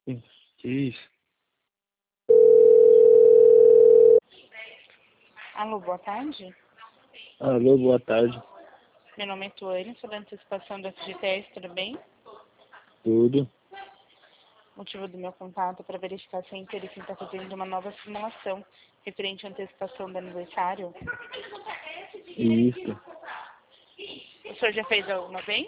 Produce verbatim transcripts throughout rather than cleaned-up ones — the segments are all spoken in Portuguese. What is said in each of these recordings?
Que isso? Alô, boa tarde. Alô, boa tarde. Meu nome é Tuane, sou da antecipação do F G T S, tudo bem? Tudo? O motivo do meu contato é para verificar se a Interesse está fazendo uma nova simulação referente à antecipação do aniversário. Isso. O senhor já fez alguma vez?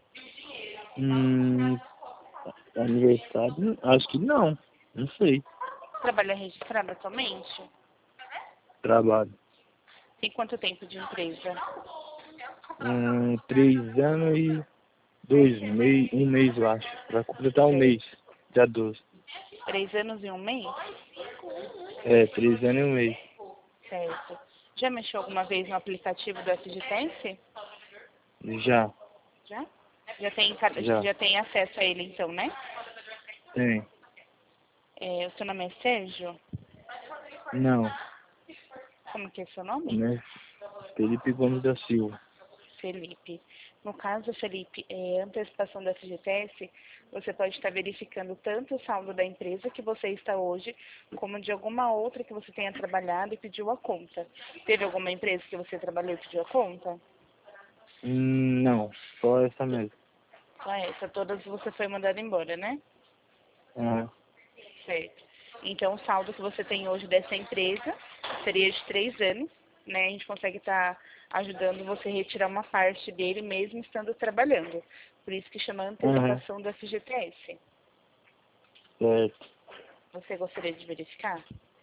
Hum, aniversário? Acho que não. Não sei. Trabalha registrado atualmente? Trabalho. Tem quanto tempo de empresa? Hum, três anos e dois meses, um mês eu acho. Vai completar um mês. Dia doze. Três anos e um mês? É, três anos e um mês. Certo. Já mexeu alguma vez no aplicativo do F G T S? Já, Já? Já tem, ca- já. já tem acesso a ele então, né? Tem. É, o seu nome é Sérgio? Não, Como que é seu nome? né? Felipe Gomes da Silva. Felipe. No caso, Felipe, é, antecipação da F G T S, você pode estar verificando tanto o saldo da empresa que você está hoje, como de alguma outra que você tenha trabalhado e pediu a conta. Teve alguma empresa que você trabalhou e pediu a conta? Hum, não, só essa mesmo. Só essa. Todas você foi mandada embora, né? Ah, Certo. Então, o saldo que você tem hoje dessa empresa seria de três anos, né? A gente consegue estar ajudando você a retirar uma parte dele mesmo estando trabalhando. Por isso que chama aham, antecipação do F G T S. certo. Você gostaria de verificar?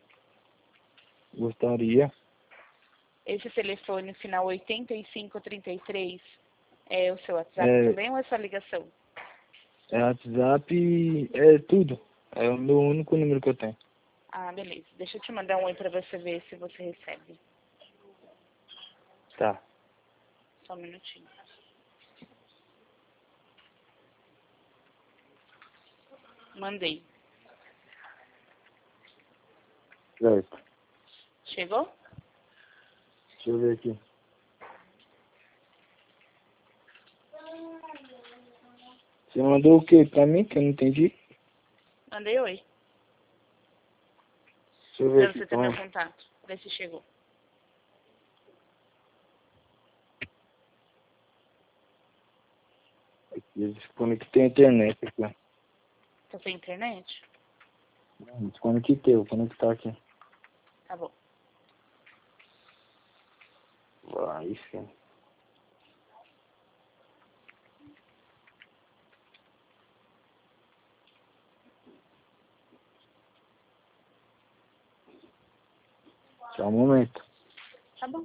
Gostaria. Esse telefone final oitenta e cinco trinta e três é o seu WhatsApp É, também ou é sua ligação? é WhatsApp, é tudo. É o meu único número que eu tenho. Ah, beleza. Deixa eu te mandar um oi para você ver se você recebe. Tá. Só um minutinho. Mandei. Certo. Chegou? Deixa eu ver aqui. Você mandou o que pra mim que eu não entendi? Mandei oi. Deixa eu ver Pra aqui. você ter meu Calma. contato. Vê se chegou. Aqui, eu desconectei a internet aqui, ó. Tá sem internet? Não, desconectei, vou conectar aqui. Tá bom. Vai, sim. Só um momento. Tá bom.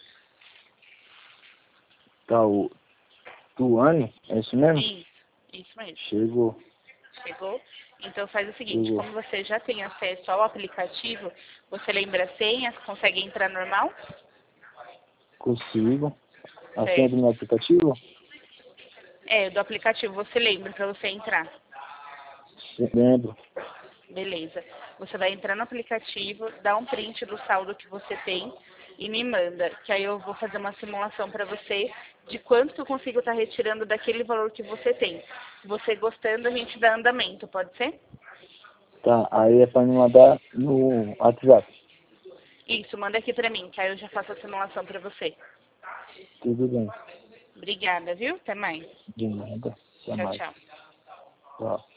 Tá, o Tuane, é isso mesmo? Isso. Isso mesmo. Chegou. Chegou? Então faz o seguinte, Chegou. como você já tem acesso ao aplicativo, você lembra a senha, consegue entrar normal? Consigo. A senha do Certo. meu aplicativo? É, do aplicativo você lembra para você entrar. Lembro. Beleza. Você vai entrar no aplicativo, dá um print do saldo que você tem e me manda, que aí eu vou fazer uma simulação para você de quanto que eu consigo estar retirando daquele valor que você tem. Se você gostando, a gente dá andamento, pode ser? Tá, aí é pra me mandar no WhatsApp. Isso, manda aqui para mim, que aí eu já faço a simulação para você. Tudo bem. Obrigada, viu? Até mais. De nada. Até Tchau, mais. tchau. Tchau.